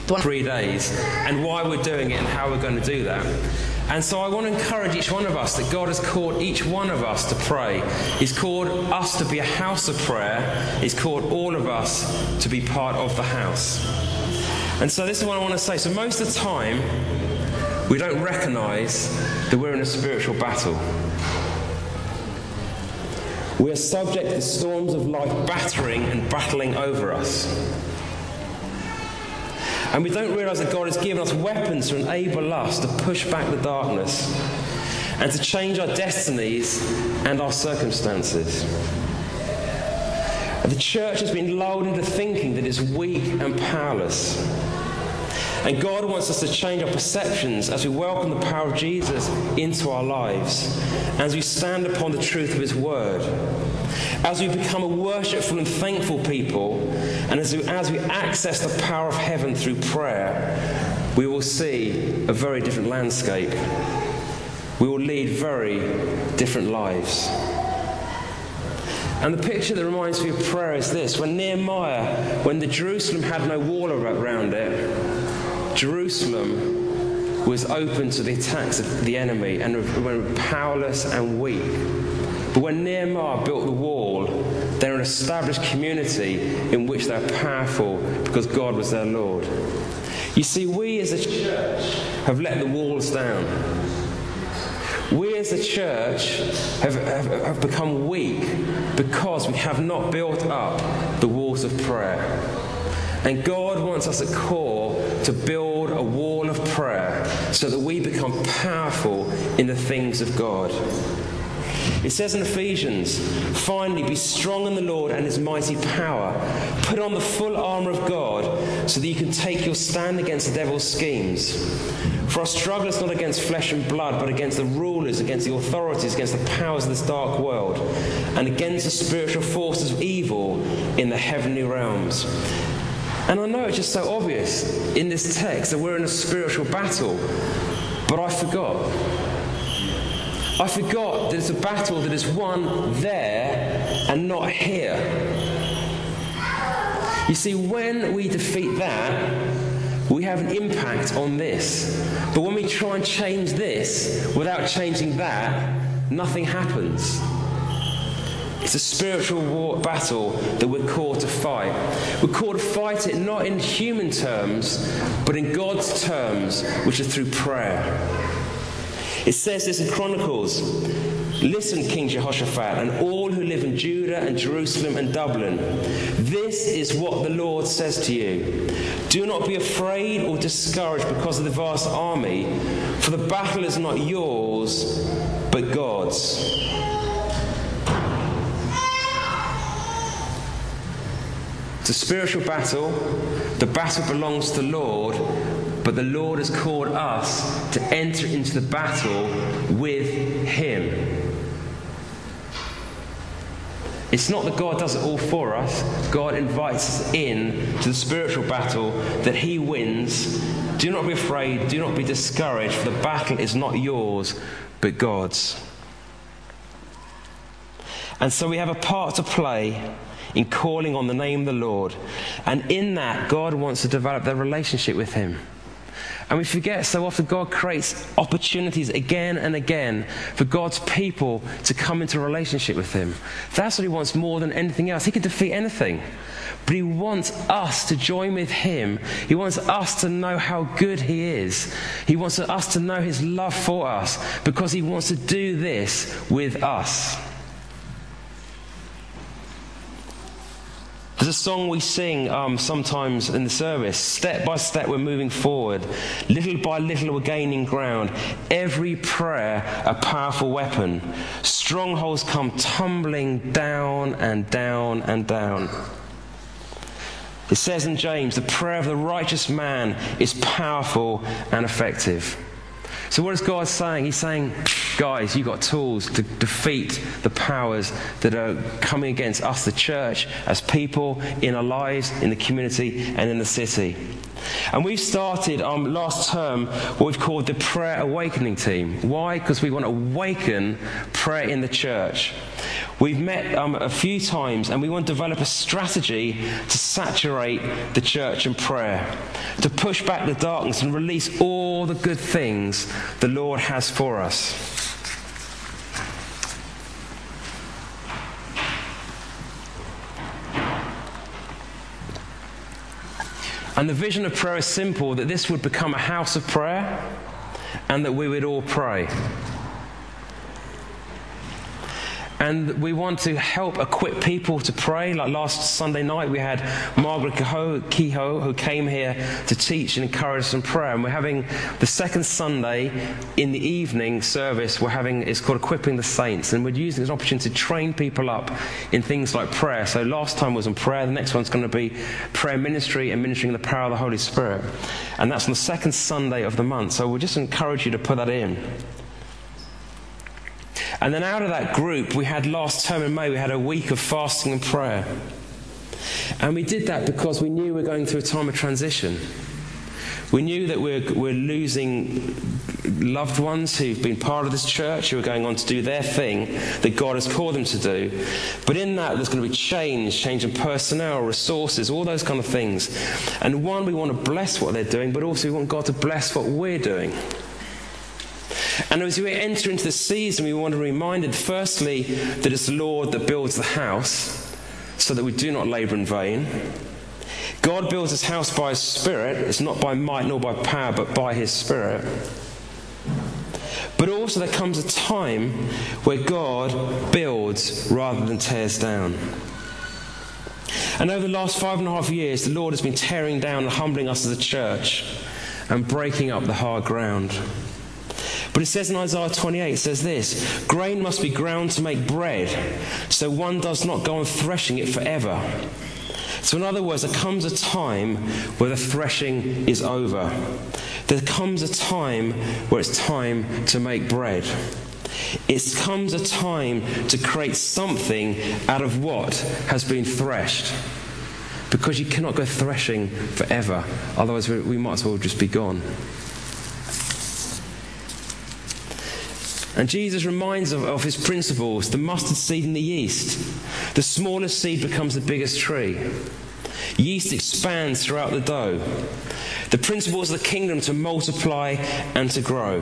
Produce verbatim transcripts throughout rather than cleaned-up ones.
three days, and why we're doing it and how we're going to do that. And so I want to encourage each one of us that God has called each one of us to pray. He's called us to be a house of prayer. He's called all of us to be part of the house. And so this is what I want to say. So most of the time, we don't recognise that we're in a spiritual battle. We are subject to the storms of life battering and battling over us. And we don't realise that God has given us weapons to enable us to push back the darkness and to change our destinies and our circumstances. The church has been lulled into thinking that it's weak and powerless. And God wants us to change our perceptions as we welcome the power of Jesus into our lives, as we stand upon the truth of his word, as we become a worshipful and thankful people, and as we, as we access the power of heaven through prayer, we will see a very different landscape. We will lead very different lives. And the picture that reminds me of prayer is this. When Nehemiah, when the Jerusalem had no wall around it, Jerusalem was open to the attacks of the enemy and were powerless and weak. But when Nehemiah built the wall, they were an established community in which they were powerful because God was their Lord. You see, we as a church have let the walls down. We as a church have, have, have become weak because we have not built up the walls of prayer. And God wants us at core to build a wall of prayer so that we become powerful in the things of God. It says in Ephesians, finally, be strong in the Lord and his mighty power. Put on the full armour of God so that you can take your stand against the devil's schemes. For our struggle is not against flesh and blood, but against the rulers, against the authorities, against the powers of this dark world, and against the spiritual forces of evil in the heavenly realms. And I know it's just so obvious in this text that we're in a spiritual battle, but I forgot. I forgot that it's a battle that is won there and not here. You see, when we defeat that, we have an impact on this. But when we try and change this without changing that, nothing happens. It's a spiritual war battle that we're called to fight. We're called to fight it not in human terms, but in God's terms, which is through prayer. It says this in Chronicles, listen, King Jehoshaphat, and all who live in Judah and Jerusalem and Dublin. This is what the Lord says to you. Do not be afraid or discouraged because of the vast army, for the battle is not yours, but God's. It's a spiritual battle. The battle belongs to the Lord, but the Lord has called us to enter into the battle with him. It's not that God does it all for us. God invites us in to the spiritual battle that he wins. Do not be afraid. Do not be discouraged, for the battle is not yours, but God's. And so we have a part to play in calling on the name of the Lord. And in that, God wants to develop their relationship with him. And we forget so often God creates opportunities again and again for God's people to come into a relationship with him. That's what he wants more than anything else. He can defeat anything. But he wants us to join with him. He wants us to know how good he is. He wants us to know his love for us, because he wants to do this with us. There's a song we sing um, sometimes in the service. Step by step we're moving forward. Little by little we're gaining ground. Every prayer a powerful weapon. Strongholds come tumbling down and down and down. It says in James, the prayer of the righteous man is powerful and effective. So what is God saying? He's saying, guys, you've got tools to defeat the powers that are coming against us, the church, as people, in our lives, in the community, and in the city. And we've started um, last term what we've called the Prayer Awakening Team. Why? Because we want to awaken prayer in the church. We've met um, a few times, and we want to develop a strategy to saturate the church in prayer, to push back the darkness and release all the good things the Lord has for us. And the vision of prayer is simple, that this would become a house of prayer and that we would all pray. And we want to help equip people to pray. Like last Sunday night, we had Margaret Kehoe, who came here to teach and encourage us in prayer. And we're having the second Sunday in the evening service, we're having, it's called Equipping the Saints. And we're using this opportunity to train people up in things like prayer. So last time was on prayer. The next one's going to be prayer ministry and ministering in the power of the Holy Spirit. And that's on the second Sunday of the month. So we'll just encourage you to put that in. And then out of that group, we had last term in May, we had a week of fasting and prayer. And we did that because we knew we were going through a time of transition. We knew that we're, we're losing loved ones who've been part of this church, who are going on to do their thing that God has called them to do. But in that, there's going to be change, change in personnel, resources, all those kind of things. And one, we want to bless what they're doing, but also we want God to bless what we're doing. And as we enter into the season, we want to be reminded, firstly, that it's the Lord that builds the house, so that we do not labour in vain. God builds his house by his Spirit. It's not by might nor by power, but by his Spirit. But also there comes a time where God builds rather than tears down. And over the last five and a half years, the Lord has been tearing down and humbling us as a church and breaking up the hard ground. But it says in Isaiah twenty-eight, it says this, grain must be ground to make bread, so one does not go on threshing it forever. So in other words, there comes a time where the threshing is over. There comes a time where it's time to make bread. It comes a time to create something out of what has been threshed. Because you cannot go threshing forever, otherwise we might as well just be gone. And Jesus reminds of, of his principles, the mustard seed and the yeast. The smallest seed becomes the biggest tree. Yeast expands throughout the dough. The principles of the kingdom to multiply and to grow.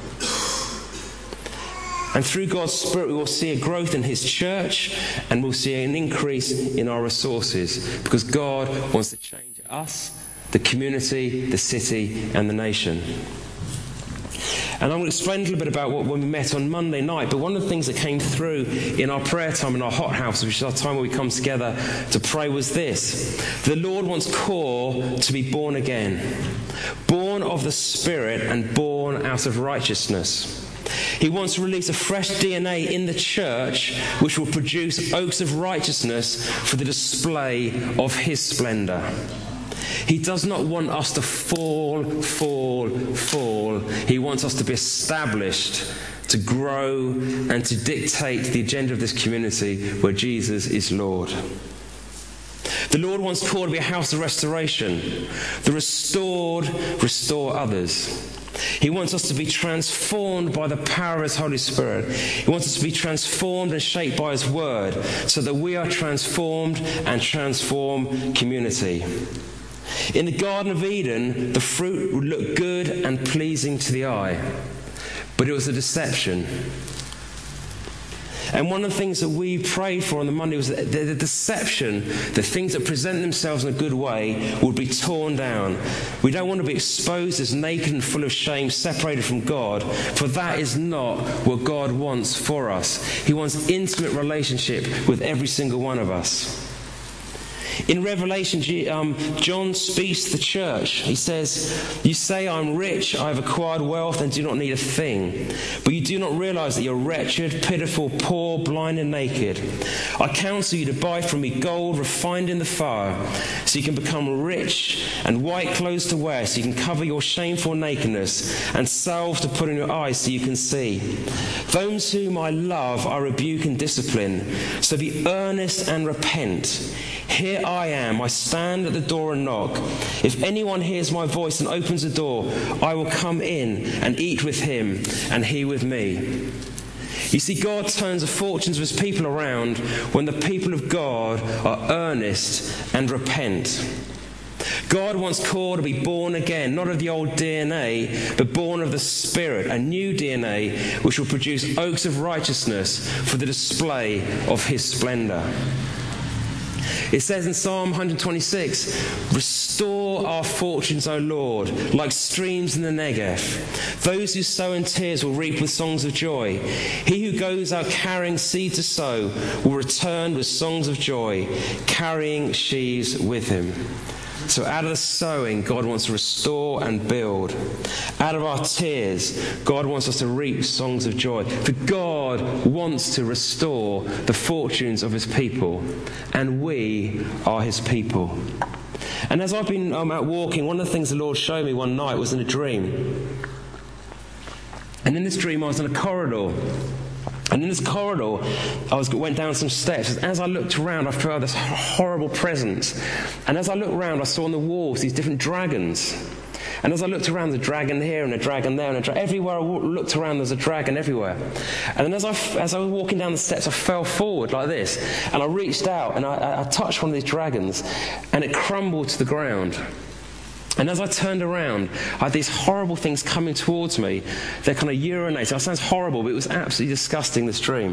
And through God's Spirit, we will see a growth in his church, and we'll see an increase in our resources, because God wants to change us, the community, the city, and the nation. And I'm going to explain a little bit about what when we met on Monday night. But one of the things that came through in our prayer time in our hot house, which is our time where we come together to pray, was this. The Lord wants Core to be born again. Born of the Spirit and born out of righteousness. He wants to release a fresh D N A in the church which will produce oaks of righteousness for the display of his splendour. He does not want us to fall, fall, fall. He wants us to be established, to grow, and to dictate the agenda of this community where Jesus is Lord. The Lord wants Core to be a house of restoration. The restored restore others. He wants us to be transformed by the power of his Holy Spirit. He wants us to be transformed and shaped by his word, so that we are transformed and transform community. In the Garden of Eden, the fruit would look good and pleasing to the eye, but it was a deception. And one of the things that we prayed for on the Monday was that the deception, the things that present themselves in a good way, would be torn down. We don't want to be exposed as naked and full of shame, separated from God, for that is not what God wants for us. He wants intimate relationship with every single one of us. In Revelation, um, John speaks to the church. He says, you say, I'm rich, I have acquired wealth and do not need a thing. But you do not realize that you're wretched, pitiful, poor, blind and naked. I counsel you to buy from me gold refined in the fire, so you can become rich, and white clothes to wear, so you can cover your shameful nakedness, and salve to put in your eyes so you can see. Those whom I love I rebuke and discipline, so be earnest and repent. Here I am, I stand at the door and knock. If anyone hears my voice and opens the door, I will come in and eat with him and he with me. You see, God turns the fortunes of his people around when the people of God are earnest and repent. God wants Core to be born again, not of the old D N A, but born of the Spirit, a new D N A which will produce oaks of righteousness for the display of his splendor. It says in Psalm one twenty-six, "Restore our fortunes, O Lord, like streams in the Negev. Those who sow in tears will reap with songs of joy. He who goes out carrying seed to sow will return with songs of joy, carrying sheaves with him." So out of the sowing, God wants to restore and build. Out of our tears, God wants us to reap songs of joy. For God wants to restore the fortunes of his people, and we are his people. And as I've been um, out walking, one of the things the Lord showed me one night was in a dream. And in this dream, I was in a corridor. And in this corridor, I was, went down some steps. As I looked around, I felt this horrible presence. And as I looked around, I saw on the walls these different dragons. And as I looked around, there's a dragon here and a dragon there. and a dra- Everywhere I w- looked around, there's a dragon everywhere. And then as I, f- as I was walking down the steps, I fell forward like this. And I reached out and I, I, I touched one of these dragons. And it crumbled to the ground. And as I turned around, I had these horrible things coming towards me. They're kind of urinating. It sounds horrible, but it was absolutely disgusting, this dream.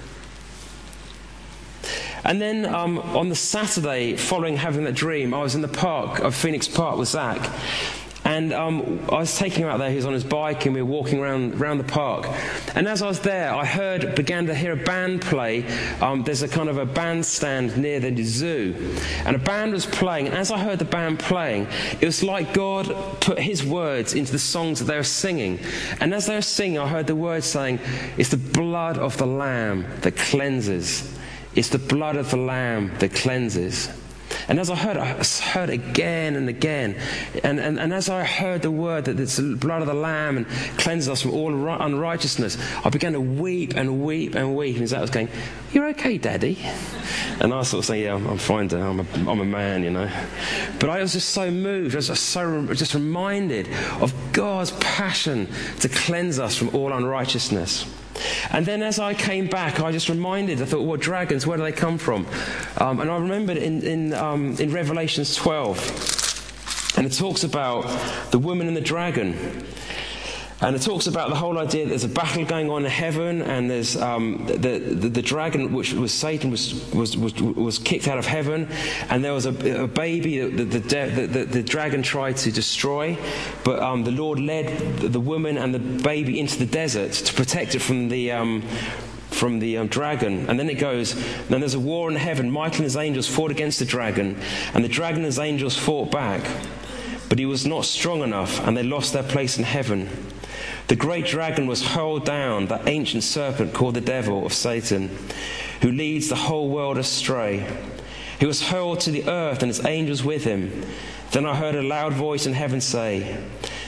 And then um, on the Saturday following having that dream, I was in the park of Phoenix Park with Zach. And um, I was taking him out there. He was on his bike, and we were walking around, around the park. And as I was there, I heard, began to hear a band play. Um, there's a kind of a bandstand near the zoo. And a band was playing. And as I heard the band playing, it was like God put his words into the songs that they were singing. And as they were singing, I heard the words saying, "It's the blood of the Lamb that cleanses. It's the blood of the Lamb that cleanses." And as I heard, I heard again and again. And, and, and as I heard the word that it's the blood of the Lamb and cleanses us from all unrighteousness, I began to weep and weep and weep. And Zach was going, "You're okay, Daddy?" And I was sort of saying, "Yeah, I'm, I'm fine, Dad. I'm a, I'm a man, you know." But I was just so moved. I was just so just reminded of God's passion to cleanse us from all unrighteousness. And then as I came back, I just reminded, I thought, well, dragons, where do they come from? Um, and I remembered in, in, um, in Revelation twelve, and it talks about the woman and the dragon. And it talks about the whole idea that there's a battle going on in heaven, and there's um, the, the the dragon, which was Satan, was was was, was kicked out of heaven, and there was a, a baby that the the, the the dragon tried to destroy, but um, the Lord led the woman and the baby into the desert to protect it from the um, from the um, dragon. And then it goes, then there's a war in heaven. Michael and his angels fought against the dragon, and the dragon and his angels fought back, but he was not strong enough, and they lost their place in heaven. The great dragon was hurled down, that ancient serpent called the devil of Satan, who leads the whole world astray. He was hurled to the earth and his angels with him. Then I heard a loud voice in heaven say,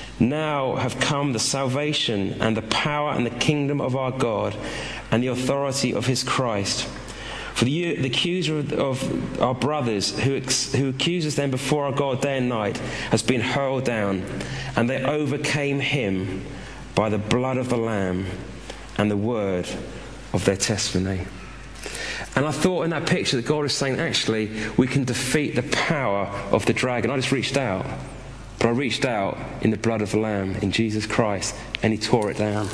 "Now have come the salvation and the power and the kingdom of our God and the authority of his Christ. For the, the accuser of, of our brothers, who, ex, who accuses them before our God day and night, has been hurled down, and they overcame him by the blood of the Lamb and the word of their testimony." And I thought in that picture that God was saying, actually, we can defeat the power of the dragon. I just reached out. But I reached out in the blood of the Lamb, in Jesus Christ, and he tore it down.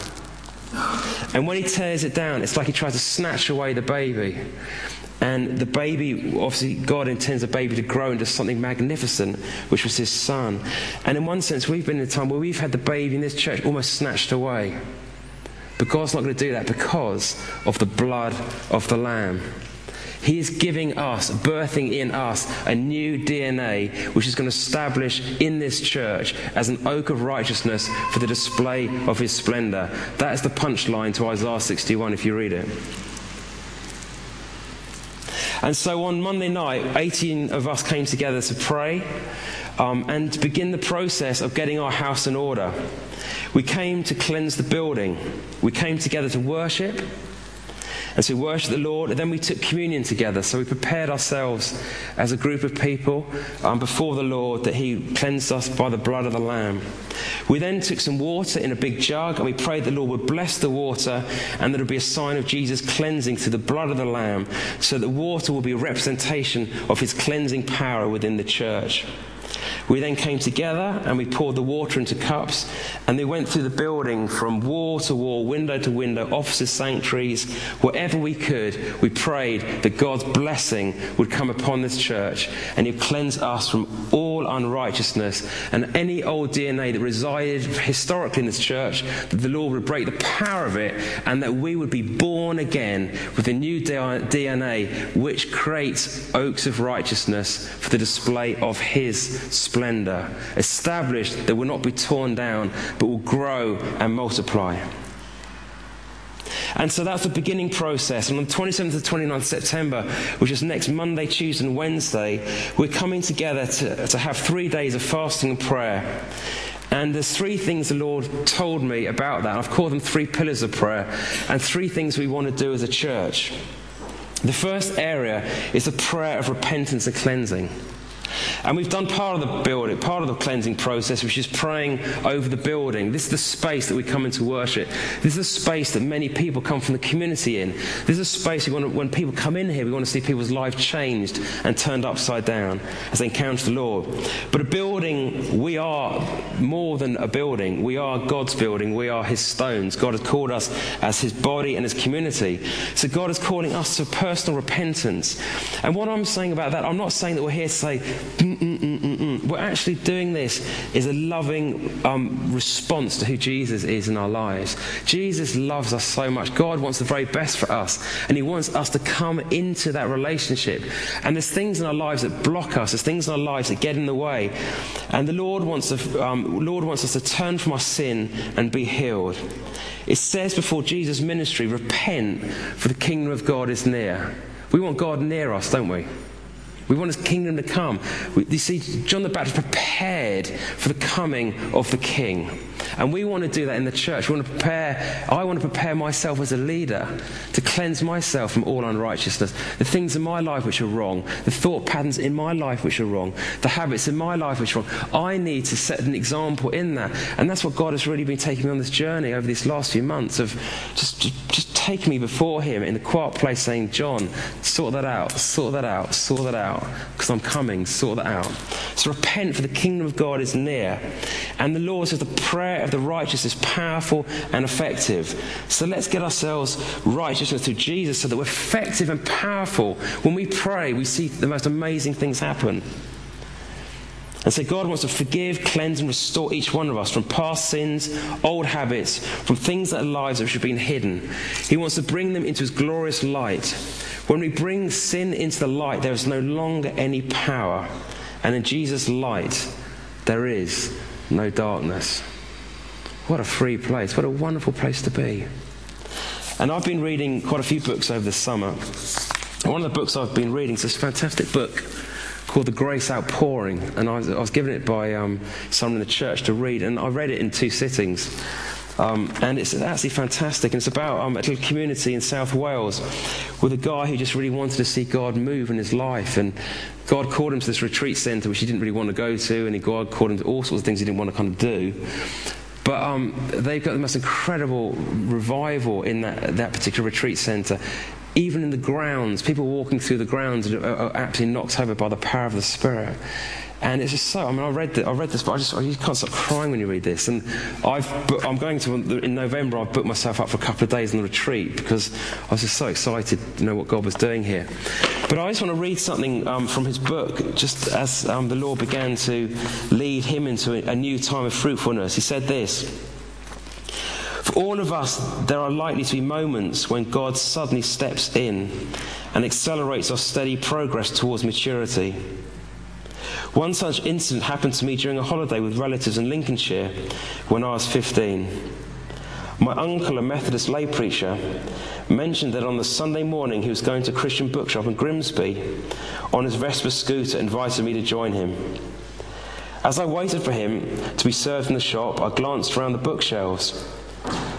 And when he tears it down, it's like he tries to snatch away the baby. And the baby, obviously God intends the baby to grow into something magnificent, which was his son. And in one sense, we've been in a time where we've had the baby in this church almost snatched away. But God's not going to do that because of the blood of the Lamb. He is giving us, birthing in us, a new D N A, which is going to establish in this church as an oak of righteousness for the display of his splendor. That is the punchline to Isaiah sixty-one if you read it. And so on Monday night, eighteen of us came together to pray um, and to begin the process of getting our house in order. We came to cleanse the building. We came together to worship. And so we worshipped the Lord, and then we took communion together. So we prepared ourselves as a group of people um, before the Lord, that he cleansed us by the blood of the Lamb. We then took some water in a big jug, and we prayed the Lord would bless the water, and that it would be a sign of Jesus' cleansing through the blood of the Lamb, so that water will be a representation of his cleansing power within the church. We then came together and we poured the water into cups, and they went through the building from wall to wall, window to window, offices, sanctuaries, wherever we could. We prayed that God's blessing would come upon this church, and he'd cleanse us from all unrighteousness and any old D N A that resided historically in this church, that the Lord would break the power of it, and that we would be born again with a new D N A which creates oaks of righteousness for the display of his splendor, established that will not be torn down but will grow and multiply. And so that's the beginning process. And on the twenty-seventh to twenty-ninth of September, which is next Monday, Tuesday and Wednesday, we're coming together to, to have three days of fasting and prayer. And there's three things the Lord told me about that. I've called them three pillars of prayer, and three things we want to do as a church. The first area is the prayer of repentance and cleansing. And we've done part of the building, part of the cleansing process, which is praying over the building. This is the space that we come into worship. This is a space that many people come from the community in. This is a space we want to, when people come in here, we want to see people's lives changed and turned upside down as they encounter the Lord. But a building, we are more than a building. We are God's building. We are his stones. God has called us as his body and his community. So God is calling us to personal repentance. And what I'm saying about that, I'm not saying that we're here to say, mm, mm, mm, mm, mm. We're actually doing this is a loving um, response to who Jesus is in our lives. Jesus loves us so much. God wants the very best for us, and he wants us to come into that relationship. And there's things in our lives that block us. There's things in our lives that get in the way. And the Lord wants, to, um, Lord wants us to turn from our sin and be healed. It says before Jesus' ministry, repent, for the kingdom of God is near. We want God near us, don't we? We want his kingdom to come. We, you see, John the Baptist prepared for the coming of the King. And we want to do that in the church. We want to prepare, I want to prepare myself as a leader to cleanse myself from all unrighteousness. The things in my life which are wrong, the thought patterns in my life which are wrong, the habits in my life which are wrong. I need to set an example in that. And that's what God has really been taking me on this journey over these last few months of just, just, just taking me before him in the quiet place saying, John, sort that out, sort that out, sort that out, because I'm coming, sort that out. So repent, for the kingdom of God is near. And the Lord says the prayer of the righteous is powerful and effective. So let's get ourselves righteousness through Jesus so that we're effective and powerful. When we pray, we see the most amazing things happen. And so God wants to forgive, cleanse and restore each one of us from past sins, old habits, from things that are lives that have been hidden. He wants to bring them into his glorious light. When we bring sin into the light, there is no longer any power. And in Jesus' light, there is no darkness. What a free place. What a wonderful place to be. And I've been reading quite a few books over the summer. And one of the books I've been reading is this fantastic book called The Grace Outpouring. And I was, I was given it by um, someone in the church to read. And I read it in two sittings. Um, and it's absolutely fantastic. And it's about um, a little community in South Wales with a guy who just really wanted to see God move in his life. And God called him to this retreat centre, which he didn't really want to go to. And God called him to all sorts of things he didn't want to kind of do. But um, they've got the most incredible revival in that, that particular retreat centre. Even in the grounds, people walking through the grounds are, are absolutely knocked over by the power of the Spirit. And it's just so, I mean, I read, the, I read this, but I just, you can't stop crying when you read this. And I've, I'm going to, in November, I've booked myself up for a couple of days on the retreat because I was just so excited to know what God was doing here. But I just want to read something um, from his book, just as um, the Lord began to lead him into a, a new time of fruitfulness. He said this: for all of us, there are likely to be moments when God suddenly steps in and accelerates our steady progress towards maturity. One such incident happened to me during a holiday with relatives in Lincolnshire when I was fifteen. My uncle, a Methodist lay preacher, mentioned that on the Sunday morning he was going to a Christian bookshop in Grimsby. On his Vespa scooter, invited me to join him. As I waited for him to be served in the shop, I glanced around the bookshelves.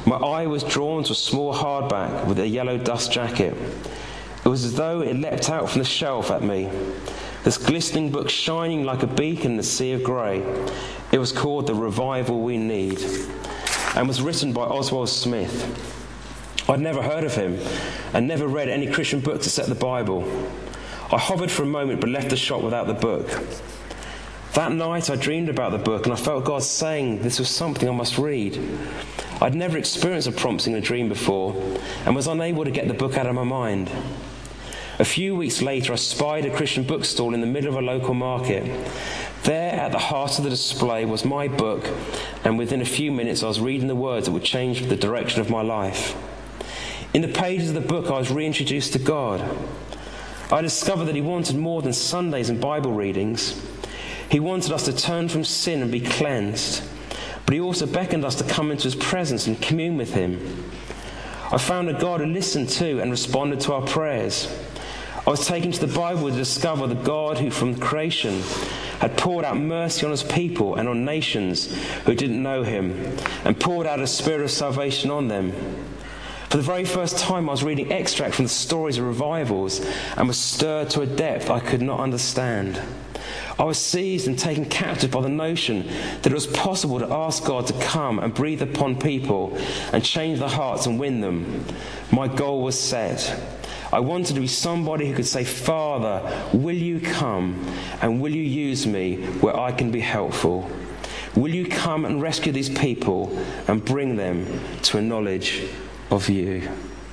My eye was drawn to a small hardback with a yellow dust jacket. It was as though it leapt out from the shelf at me, this glistening book shining like a beacon in the sea of grey. It was called The Revival We Need, and was written by Oswald Smith. I'd never heard of him, and never read any Christian books except the Bible. I hovered for a moment, but left the shop without the book. That night I dreamed about the book, and I felt God saying this was something I must read. I'd never experienced a prompting in a dream before, and was unable to get the book out of my mind. A few weeks later, I spied a Christian bookstall in the middle of a local market. There, at the heart of the display, was my book, and within a few minutes I was reading the words that would change the direction of my life. In the pages of the book, I was reintroduced to God. I discovered that He wanted more than Sundays and Bible readings. He wanted us to turn from sin and be cleansed, but He also beckoned us to come into His presence and commune with Him. I found a God who listened to and responded to our prayers. I was taken to the Bible to discover the God who from creation had poured out mercy on His people and on nations who didn't know Him, and poured out a spirit of salvation on them. For the very first time I was reading extract from the stories of revivals and was stirred to a depth I could not understand. I was seized and taken captive by the notion that it was possible to ask God to come and breathe upon people and change their hearts and win them. My goal was set. I wanted to be somebody who could say, Father, will you come and will you use me where I can be helpful? Will you come and rescue these people and bring them to a knowledge of you?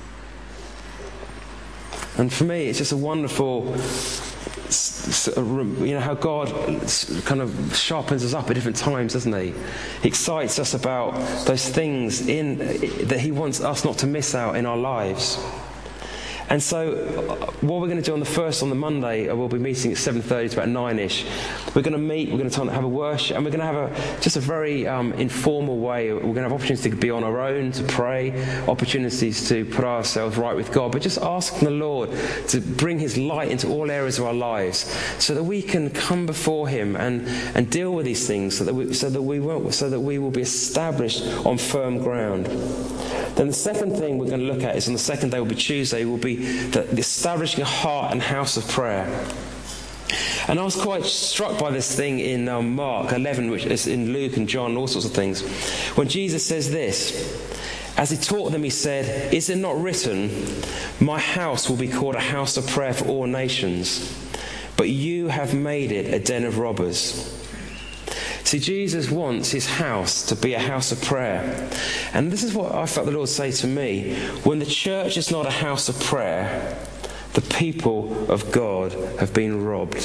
And for me, it's just a wonderful, you know, how God kind of sharpens us up at different times, doesn't He? He excites us about those things in that He wants us not to miss out in our lives. And so what we're going to do on the first, on the Monday, we'll be meeting at seven thirty to about nine-ish. We're going to meet, we're going to have a worship, and we're going to have a just a very um, informal way. We're going to have opportunities to be on our own, to pray, opportunities to put ourselves right with God, but just asking the Lord to bring His light into all areas of our lives so that we can come before Him and, and deal with these things so that we, so that we won't, so that we will be established on firm ground. Then the second thing we're going to look at is on the second day, will be Tuesday, will be the, the establishing a heart and house of prayer. And I was quite struck by this thing in um, Mark eleven, which is in Luke and John, and all sorts of things, when Jesus says this. As He taught them, He said, "Is it not written, my house will be called a house of prayer for all nations, but you have made it a den of robbers." See, Jesus wants His house to be a house of prayer. And this is what I felt the Lord say to me. When the church is not a house of prayer, the people of God have been robbed.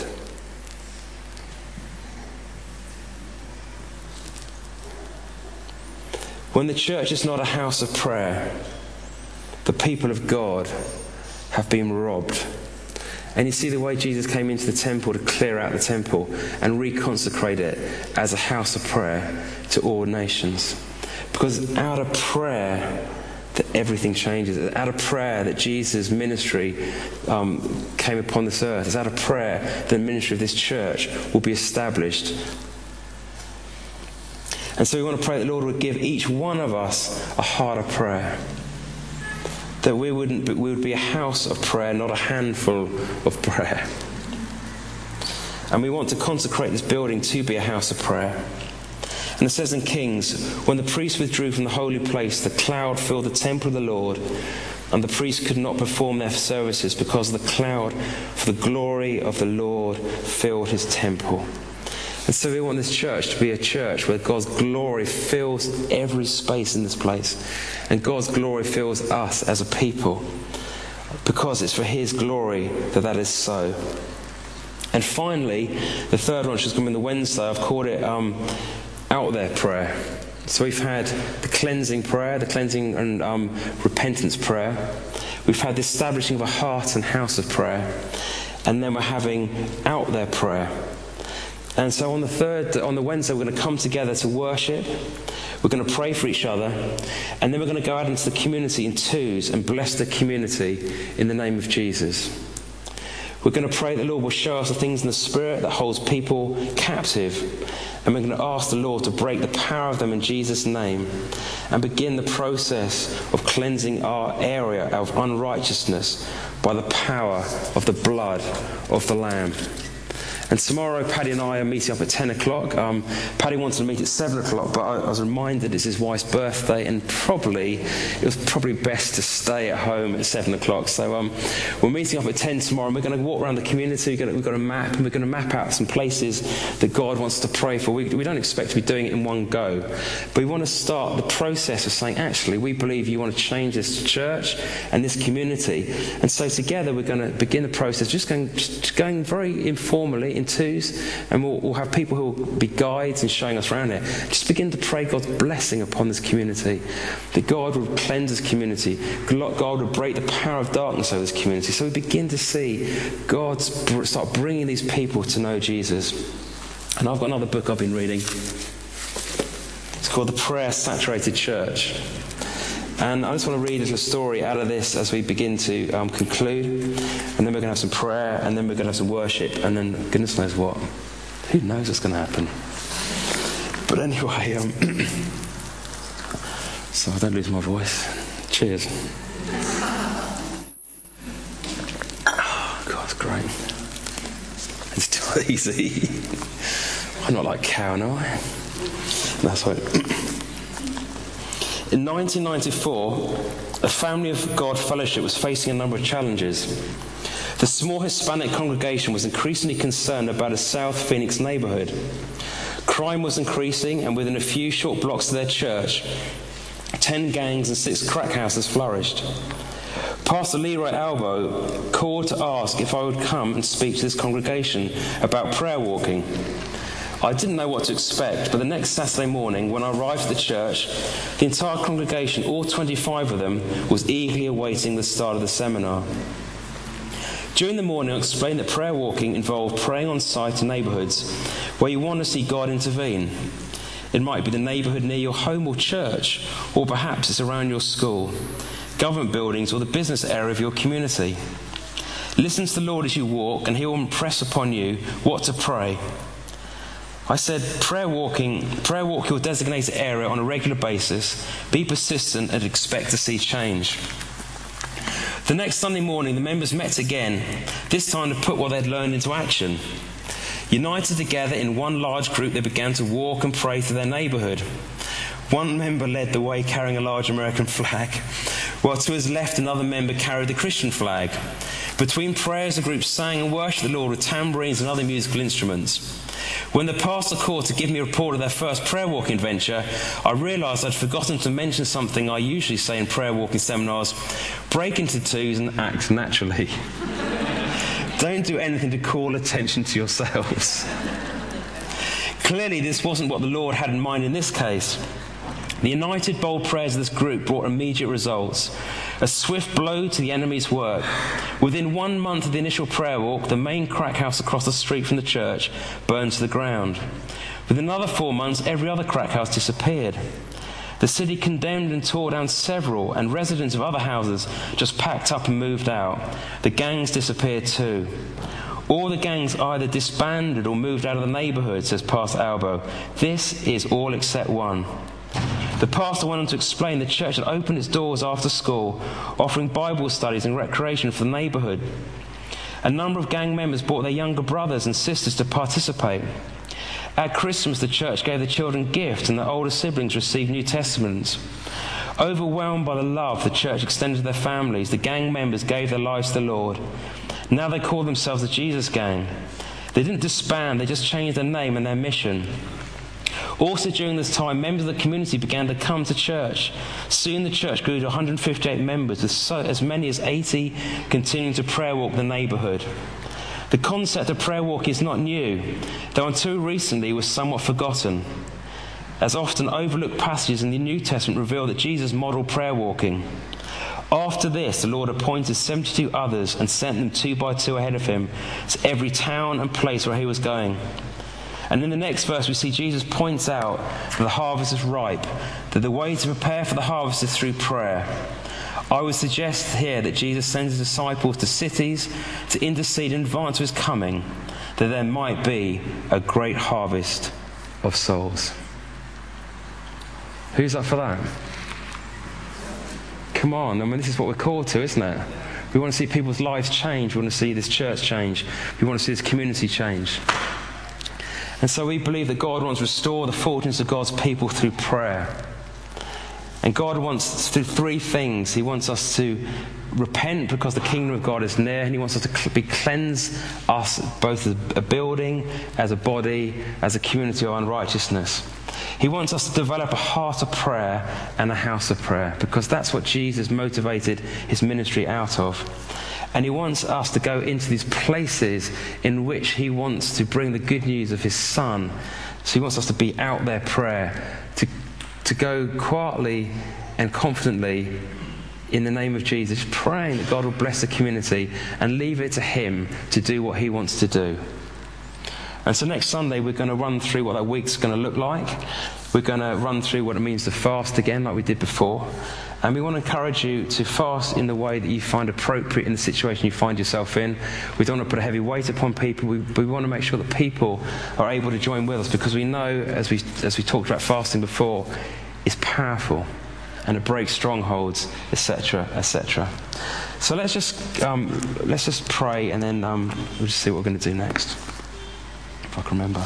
When the church is not a house of prayer, the people of God have been robbed. And you see the way Jesus came into the temple to clear out the temple and reconsecrate it as a house of prayer to all nations. Because out of prayer that everything changes. It's out of prayer that Jesus' ministry um, came upon this earth. It's out of prayer that the ministry of this church will be established. And so we want to pray that the Lord would give each one of us a heart of prayer. That we wouldn't, we would be a house of prayer, not a handful of prayer. And we want to consecrate this building to be a house of prayer. And it says in Kings, when the priests withdrew from the holy place, the cloud filled the temple of the Lord, and the priests could not perform their services because the cloud, for the glory of the Lord, filled His temple. And so we want this church to be a church where God's glory fills every space in this place. And God's glory fills us as a people. Because it's for His glory that that is so. And finally, the third one, which is going to be the Wednesday, I've called it um, out there prayer. So we've had the cleansing prayer, the cleansing and um, repentance prayer. We've had the establishing of a heart and house of prayer. And then we're having out there prayer. And so on the third, on the Wednesday, we're going to come together to worship. We're going to pray for each other. And then we're going to go out into the community in twos and bless the community in the name of Jesus. We're going to pray that the Lord will show us the things in the Spirit that holds people captive. And we're going to ask the Lord to break the power of them in Jesus' name and begin the process of cleansing our area of unrighteousness by the power of the blood of the Lamb. And tomorrow, Paddy and I are meeting up at ten o'clock. Um, Paddy wanted to meet at seven o'clock, but I, I was reminded it's his wife's birthday, and probably it was probably best to stay at home at seven o'clock. So um, we're meeting up at ten tomorrow, and we're going to walk around the community. We're going to, we've got a map, and we're going to map out some places that God wants to pray for. We, we don't expect to be doing it in one go, but we want to start the process of saying, actually, we believe you want to change this church and this community. And so together we're going to begin the process, just going, just going very informally, in twos, and we'll, we'll have people who will be guides and showing us around it. Just begin to pray God's blessing upon this community, that God would cleanse this community, God would break the power of darkness over this community. So we begin to see God start bringing these people to know Jesus. And I've got another book I've been reading. It's called The Prayer Saturated Church. And I just want to read a little story out of this as we begin to um, conclude. And then we're going to have some prayer, and then we're going to have some worship, and then goodness knows what. Who knows what's going to happen? But anyway, um, so I don't lose my voice. Cheers. Oh, God, it's great. It's too easy. I'm not like Cowan, am I? That's right. In nineteen ninety-four, a Family of God fellowship was facing a number of challenges. The small Hispanic congregation was increasingly concerned about a South Phoenix neighborhood. Crime was increasing, and within a few short blocks of their church, ten gangs and six crack houses flourished. Pastor Leroy Albo called to ask if I would come and speak to this congregation about prayer walking. I didn't know what to expect, but the next Saturday morning, when I arrived at the church, the entire congregation, all twenty-five of them, was eagerly awaiting the start of the seminar. During the morning, I explained that prayer walking involved praying on site in neighbourhoods where you want to see God intervene. It might be the neighbourhood near your home or church, or perhaps it's around your school, government buildings, or the business area of your community. Listen to the Lord as you walk, and He will impress upon you what to pray. I said, prayer walking, prayer walk your designated area on a regular basis, be persistent and expect to see change. The next Sunday morning, the members met again, this time to put what they'd learned into action. United together in one large group, they began to walk and pray to their neighbourhood. One member led the way carrying a large American flag, while to his left another member carried the Christian flag. Between prayers, the group sang and worshipped the Lord with tambourines and other musical instruments. When the pastor called to give me a report of their first prayer walking venture, I realised I'd forgotten to mention something I usually say in prayer walking seminars: break into twos and act naturally. Don't do anything to call attention to yourselves. Clearly, this wasn't what the Lord had in mind in this case. The united, bold prayers of this group brought immediate results. A swift blow to the enemy's work. Within one month of the initial prayer walk, the main crack house across the street from the church burned to the ground. Within another four months, every other crack house disappeared. The city condemned and tore down several, and residents of other houses just packed up and moved out. The gangs disappeared too. All the gangs either disbanded or moved out of the neighbourhood, says Pastor Albo. This is all except one. The pastor went on to explain the church had opened its doors after school, offering Bible studies and recreation for the neighbourhood. A number of gang members brought their younger brothers and sisters to participate. At Christmas, the church gave the children gifts, and the older siblings received New Testaments. Overwhelmed by the love the church extended to their families, the gang members gave their lives to the Lord. Now they call themselves the Jesus Gang. They didn't disband, they just changed their name and their mission. Also during this time, members of the community began to come to church. Soon the church grew to one hundred fifty-eight members, with so, as many as eighty continuing to prayer walk the neighbourhood. The concept of prayer walk is not new, though until recently was somewhat forgotten, as often overlooked passages in the New Testament reveal that Jesus modelled prayer walking. After this, the Lord appointed seventy-two others and sent them two by two ahead of him to every town and place where he was going. And in the next verse, we see Jesus points out that the harvest is ripe, that the way to prepare for the harvest is through prayer. I would suggest here that Jesus sends his disciples to cities to intercede in advance of his coming, that there might be a great harvest of souls. Who's up for that? Come on, I mean, this is what we're called to, isn't it? We want to see people's lives change. We want to see this church change. We want to see this community change. And so we believe that God wants to restore the fortunes of God's people through prayer. And God wants to do three things. He wants us to repent because the kingdom of God is near, and he wants us to be cleanse us both as a building, as a body, as a community of unrighteousness. He wants us to develop a heart of prayer and a house of prayer, because that's what Jesus motivated his ministry out of. And he wants us to go into these places in which he wants to bring the good news of his Son. So he wants us to be out there prayer, to, to go quietly and confidently in the name of Jesus, praying that God will bless the community and leave it to him to do what he wants to do. And so next Sunday we're going to run through what that week's going to look like. We're going to run through what it means to fast again like we did before. And we want to encourage you to fast in the way that you find appropriate in the situation you find yourself in. We don't want to put a heavy weight upon people. We, we want to make sure that people are able to join with us, because we know, as we as we talked about fasting before, it's powerful and it breaks strongholds, et cetera, et cetera. So let's just um, let's just pray, and then um, we'll just see what we're going to do next, if I can remember.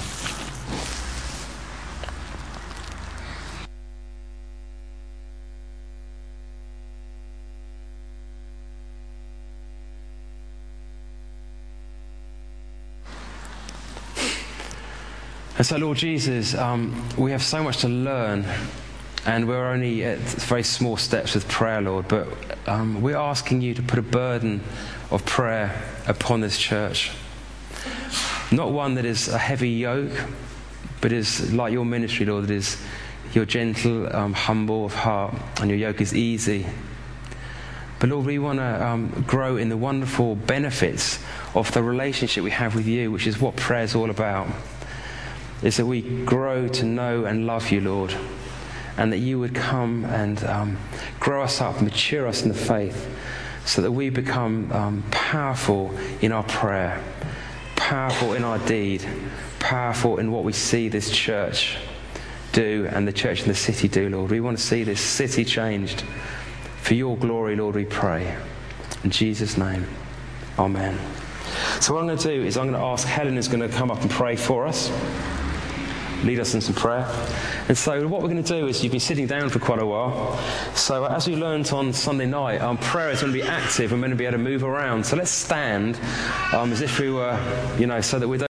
And so, Lord Jesus, um, we have so much to learn, and we're only at very small steps with prayer, Lord, but um, we're asking you to put a burden of prayer upon this church. Not one that is a heavy yoke, but is like your ministry, Lord, that is you're gentle, um, humble of heart, and your yoke is easy. But Lord, we want to um, grow in the wonderful benefits of the relationship we have with you, which is what prayer is all about. Is that we grow to know and love you, Lord, and that you would come and um, grow us up, mature us in the faith, so that we become um, powerful in our prayer, powerful in our deed, powerful in what we see this church do and the church in the city do, Lord. We want to see this city changed. For your glory, Lord, we pray. In Jesus' name, amen. So what I'm going to do is I'm going to ask Helen, who's going to come up and pray for us, lead us in some prayer. And so what we're going to do is, you've been sitting down for quite a while, so as we learnt on Sunday night, um, prayer is going to be active and we're going to be able to move around. So let's stand um, as if we were, you know, so that we don't